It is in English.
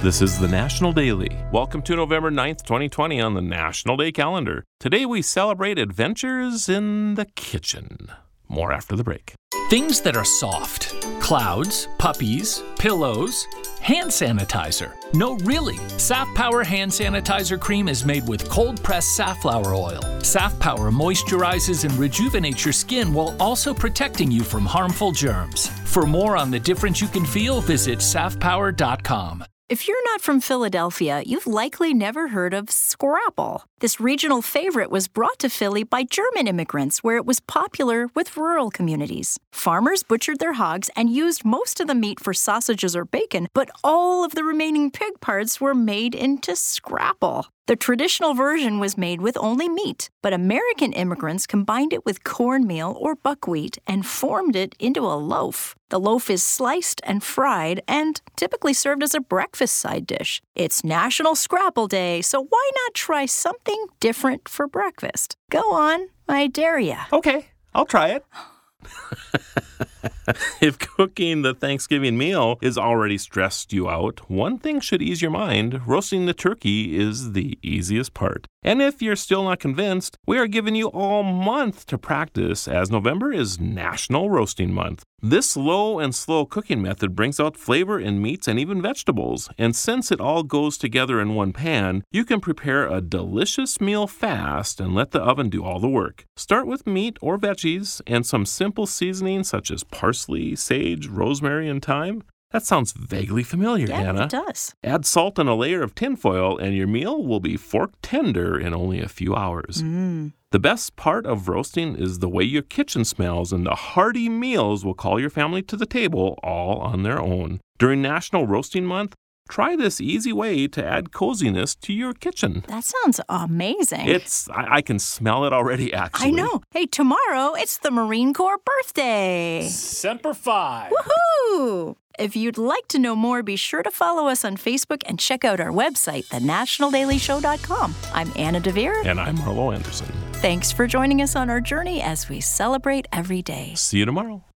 This is the National Daily. Welcome to November 9th, 2020 on the National Day calendar. Today we celebrate adventures in the kitchen. More after the break. Things that are soft. Clouds, puppies, pillows, hand sanitizer. No, really. Saff Power hand sanitizer cream is made with cold-pressed safflower oil. Saff Power moisturizes and rejuvenates your skin while also protecting you from harmful germs. For more on the difference you can feel, visit saffpower.com. If you're not from Philadelphia, you've likely never heard of Scrapple. This regional favorite was brought to Philly by German immigrants, where it was popular with rural communities. Farmers butchered their hogs and used most of the meat for sausages or bacon, but all of the remaining pig parts were made into Scrapple. The traditional version was made with only meat, but American immigrants combined it with cornmeal or buckwheat and formed it into a loaf. The loaf is sliced and fried and typically served as a breakfast side dish. It's National Scrapple Day, so why not try something different for breakfast? Go on, I dare ya. Okay, I'll try it. If cooking the Thanksgiving meal is already stressed you out, one thing should ease your mind. Roasting the turkey is the easiest part. And if you're still not convinced, we are giving you all month to practice, as November is National Roasting Month. This low and slow cooking method brings out flavor in meats and even vegetables. And since it all goes together in one pan, you can prepare a delicious meal fast and let the oven do all the work. Start with meat or veggies and some simple seasonings such as parsley, sage, rosemary, and thyme. That sounds vaguely familiar, Anna. Yeah, it does. Add salt and a layer of tinfoil, and your meal will be fork tender in only a few hours. The best part of roasting is the way your kitchen smells, and the hearty meals will call your family to the table all on their own. During National Roasting Month, try this easy way to add coziness to your kitchen. That sounds amazing. I can smell it already, actually. I know. Hey, tomorrow it's the Marine Corps birthday. Semper Fi. Woohoo! If you'd like to know more, be sure to follow us on Facebook and check out our website, thenationaldailyshow.com. I'm Anna DeVere. And I'm Marlo Anderson. Thanks for joining us on our journey as we celebrate every day. See you tomorrow.